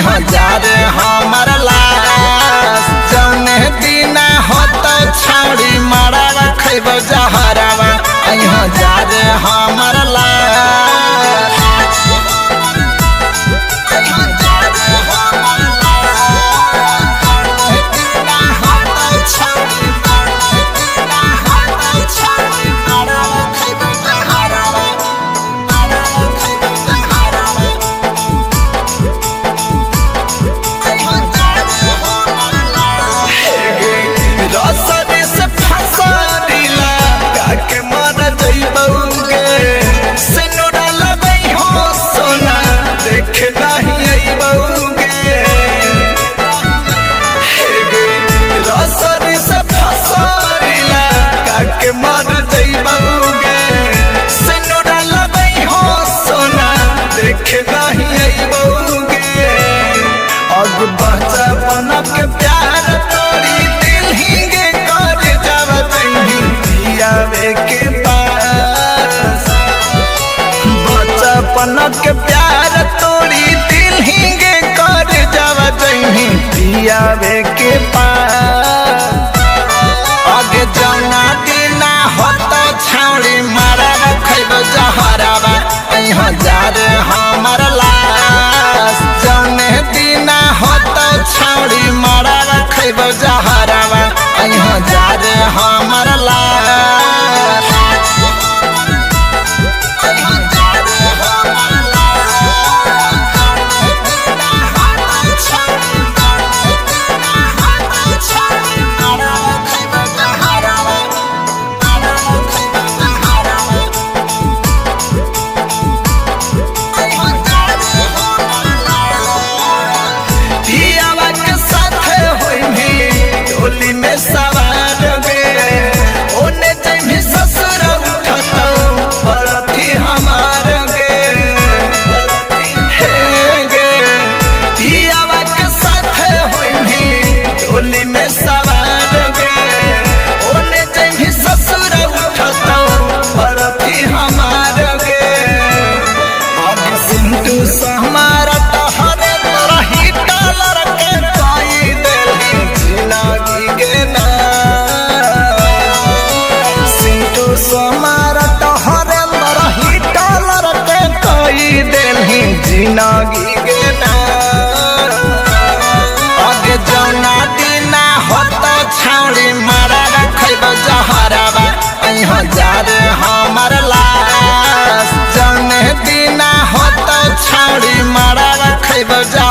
हजार हमार लाश जौने दिना होता छाड़ी मारा रखेब जहरावा हजार हमार लाश बचपन के प्यार तोड़ी दिल हिंगे कर जावा पियावे के पास बचपन के प्यार तोड़ी दिल हिंगे कर जावा पियावे के पास आगे जाना देना होता छाड़ी मारा रखेब जहरावा हजार हमार लाश जौने दिना होता छाड़ी मारा रखेब जहरावा हजार हमार लाश जिंदगी के आगे जौना दिना होता छाड़ी मारा रखेब जहरावा हजार हमार लाश जौने दिना होता छाड़ी मारा रखेब